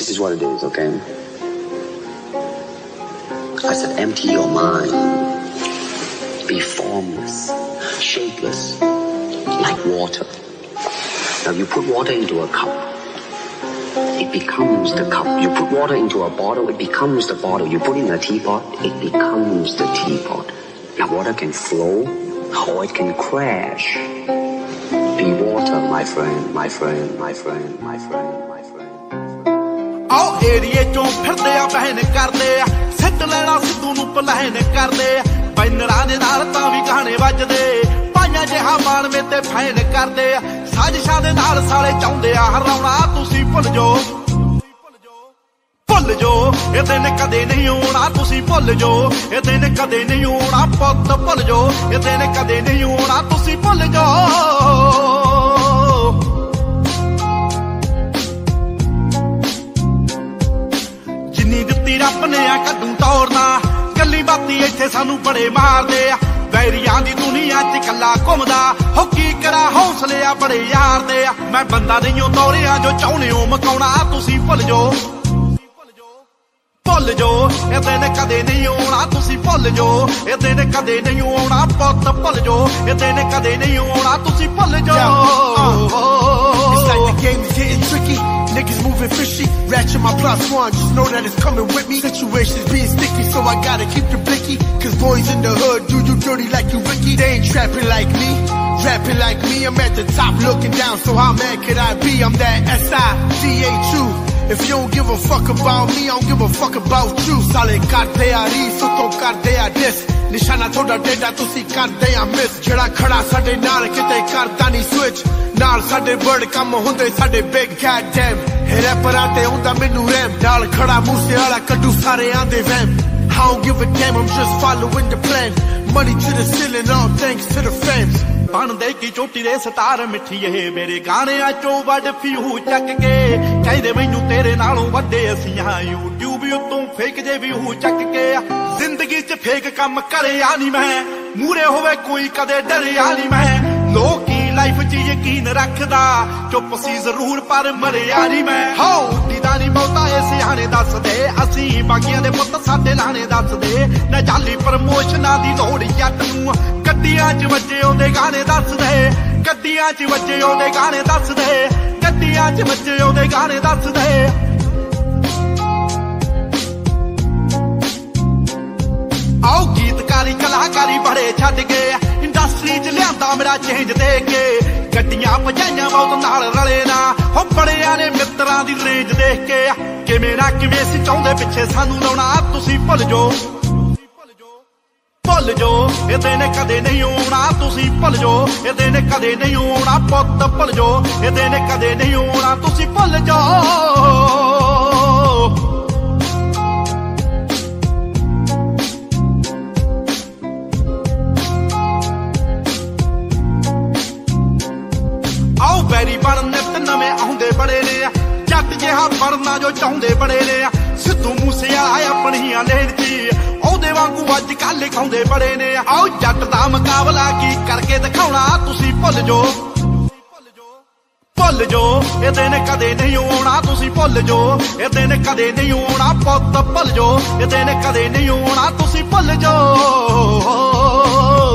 This is what it is, okay? I said empty your mind. Be formless, shapeless, like water. Now you put water into a cup, it becomes the cup. You put water into a bottle, it becomes the bottle. You put in a teapot, it becomes the teapot. Now water can flow or it can crash. Be water, my friend, my friend, my friend, my friend, my friend. आओ एरिए चों फिरदे आ बहन करदे आ सिੱਟ ਲੈਣਾ ਸਿੱਧੂ ਨੂੰ plan ਕਰਦੇ ਆ ਬੈਨਰਾਂ ਦੇ ਨਾਲ ਤਾਂ ਵੀ ਗਾਣੇ ਵੱਜਦੇ ਪਾਈਆਂ ਜਿਹਾ ਮਾਣ ਮੇ ਤੇ ਫੈਨ ਕਰਦੇ ਆ ਸਾਜ਼ਿਸ਼ਾਂ ਦੇ ਨਾਲ ਸਾਲੇ ਚਾਹੁੰਦੇ ਆ ਹਰਾਉਣਾ ਤੁਸੀਂ ਭੁੱਲ ਜਾਓ ਭੁੱਲ ਜਾਓ ਇਹ ਦਿਨ ਕਦੇ ਨਹੀਂ ਆਉਣਾ ਤੁਸੀਂ ਭੁੱਲ ਜਾਓ ਇਹ ਦਿਨ ਕਦੇ ਨਹੀਂ ਆਉਣਾ ਪੁੱਤ ਭੁੱਲ ਜਾਓ ਇਹ ਦਿਨ ਕਦੇ ਨਹੀਂ ਆਉਣਾ ਤੁਸੀਂ ਭੁੱਲ ਜਾਓ ਰੱਬ ਨੇ ਆ ਕੱਦੂ ਤੋੜਨਾ ਗੱਲੀ ਬਾਤੀ ਇੱਥੇ ਸਾਨੂੰ ਬੜੇ ਮਾਰਦੇ ਆ ਵੈਰੀਆਂ ਦੀ ਦੁਨੀਆ 'ਚ ਕੱਲਾ ਘੁੰਮਦਾ ਹੋ ਕੀ ਕਰਾਂ ਹੌਸਲੇ ਆ ਬੜੇ ਯਾਰ ਦੇ ਆ ਮੈਂ ਬੰਦਾ ਨਹੀਂ ਉਹ ਤੋਰਿਆ ਜੋ ਚਾਹੁੰਦੇ ਹੋ ਮਕਾਉਣਾ ਤੁਸੀਂ ਭੁੱਲ ਜਾਓ ਭੁੱਲ ਜਾਓ ਇਹ ਦਿਨ ਕਦੇ ਨਹੀਂ ਆਉਣਾ ਤੁਸੀਂ ਭੁੱਲ ਜਾਓ ਇਹ ਦਿਨ ਕਦੇ ਨਹੀਂ ਆਉਣਾ ਪੁੱਤ ਭੁੱਲ ਜਾਓ ਇਹ ਦਿਨ ਕਦੇ ਨਹੀਂ ਆਉਣਾ ਤੁਸੀਂ ਭੁੱਲ ਜਾਓ It's like the game is getting tricky. Niggas moving fishy, ratchet my plus one, just know that it's coming with me. Situations being sticky, so I gotta keep the blicky. Cause boys in the hood do you dirty like you Ricky. They ain't trapping like me, rapping like me. I'm at the top looking down, so how mad could I be? I'm that S-I-D-H-U. If you don't give a fuck about me, I don't give a fuck about you. Sale karte a ri, suto karte a dis. Nishana thoda deda tusi karte a miss. Jehda khada sade naal kite karda nahi switch. Naal sade bird kam hunde sade big goddamn. Hey rapper te hunda menu ram. Naal khada moose wala kaddu sare aande vamp. I don't give a damn, I'm just following the plan. Money to the ceiling, all thanks to the fans. ਬਣਦੇ ਕੀ ਚੋਟੀ ਦੇ ਸਤਾਰ ਮਿੱਠੀਏ ਮੇਰੇ ਗਾਣਿਆਂ ਚੋਂ ਵੱਡ ਫਿਊ ਚੱਕ ਕੇ ਕਹਿੰਦੇ ਮੈਨੂੰ ਤੇਰੇ ਨਾਲੋਂ ਵੱਡੇ ਅਸੀਂ ਆ YouTube ਉੱਤੋਂ ਫੇਕ ਜੇ ਵੀ ਹੂ ਚੱਕ ਕੇ ਜ਼ਿੰਦਗੀ 'ਚ ਫੇਕ ਕੰਮ ਕਰਿਆ ਨਹੀਂ ਮੈਂ ਮੂਰੇ ਹੋਵੇ ਕੋਈ ਕਦੇ ਡਰਿਆ ਨਹੀਂ ਮੈਂ ਲੋਕੀ ਲਾਈਫ 'ਚ ਯਕੀਨ ਰੱਖਦਾ ਚੁੱਪ ਸੀ ਜ਼ਰੂਰ ਪਰ ਮਰਿਆ ਨਹੀਂ ਮੈਂ ਹੋ ਦੀਦਾ ਨਹੀਂ ਬਹੁਤਾ ਇਹ ਸਿਆਣੇ ਦੱਸਦੇ ਅਸੀਂ ਬਾਕੀਆਂ ਦੇ ਪੁੱਤ ਸਾਡੇ ਲਾਣੇ ਦੱਸਦੇ ਨਾ ਜਾਲੀ ਪ੍ਰਮੋਸ਼ਨਾਂ ਦੀ ਲੋੜ ਜੱਟ ਨੂੰ ਗੱਡੀਆਂ 'ਚ ਵੱਜੇ ਉਹਦੇ ਗਾਣੇ ਦੱਸਦੇ ਗੱਡੀਆਂ 'ਚ ਵੱਜੇ ਉਹਦੇ ਗਾਣੇ ਦੱਸਦੇ ਗੱਡੀਆਂ 'ਚ ਵੱਜੇ ਉਹਦੇ ਗਾਣੇ ਦੱਸਦੇ ਆਓ ਗੀਤਕਾਰੀ ਕਲਾਕਾਰੀ ਬੜੇ ਛੱਡ ਗਏ ਇੰਡਸਟਰੀ 'ਚ ਲਿਆਂਦਾ ਮੇਰਾ ਚੇਂਜ ਦੇ ਕੇ ਗੱਡੀਆਂ ਭਜਾਈਆਂ ਬਹੁਤ ਨਾਲ ਰਲੇ ਨਾ ਹੋ ਬੜਿਆਂ ਨੇ ਮਿੱਤਰਾਂ ਦੀ ਰੇਂਜ ਦੇਖ ਕੇ ਕਿਵੇਂ ਨਾ ਕਿਵੇਂ ਸੀ ਚਾਹੁੰਦੇ ਪਿੱਛੇ ਸਾਨੂੰ ਲਾਉਣਾ ਤੁਸੀਂ ਭੁੱਲ ਜਾਓ ਭੁੱਲ ਜਾਓ ਇਹ ਦਿਨ ਕਦੇ ਨਹੀਂ ਆਉਣਾ ਤੁਸੀਂ ਭੁੱਲ ਜਾਓ ਇਹ ਦਿਨ ਕਦੇ ਨਹੀਂ ਆਉਣਾ ਪੁੱਤ ਭੁੱਲ ਜਾਓ ਇਹ ਦਿਨ ਕਦੇ ਨਹੀਂ ਆਉਣਾ ਤੁਸੀਂ ਭੁੱਲ ਜਾਓ ਆਓ ਬੈਰੀ ਬਣਨ ਨਿੱਤ ਨਵੇਂ ਆਉਂਦੇ ਬੜੇ ਨੇ ਜੱਟ ਜਿਹਾ ਬਣਨਾ ਜੋ ਚਾਹੁੰਦੇ ਬੜੇ ਨੇ ਸਿੱਧੂ ਮੂਸੇ ਵਾਲਾ ਆਪਣੀਆਂ ਲੇਨ 'ਚ ਉਹਦੇ ਵਾਂਗੂ ਅੱਜ ਕੱਲ ਲਿਖਾਉਂਦੇ ਬੜੇ ਨੇ ਆਓ ਜੱਟ ਦਾ ਮੁਕਾਬਲਾ ਕੀ ਕਰਕੇ ਦਿਖਾਉਣਾ ਤੁਸੀਂ ਭੁੱਲ ਜਾਓ ਭੁੱਲ ਜਾਓ ਇਹ ਦਿਨ ਕਦੇ ਨਹੀਂ ਆਉਣਾ ਤੁਸੀਂ ਭੁੱਲ ਜਾਓ ਇਹ ਦਿਨ ਕਦੇ ਨਹੀਂ ਆਉਣਾ ਪੁੱਤ ਭੁੱਲ ਜਾਓ ਇਹ ਦਿਨ ਕਦੇ ਨਹੀਂ ਆਉਣਾ ਤੁਸੀਂ ਭੁੱਲ ਜਾਓ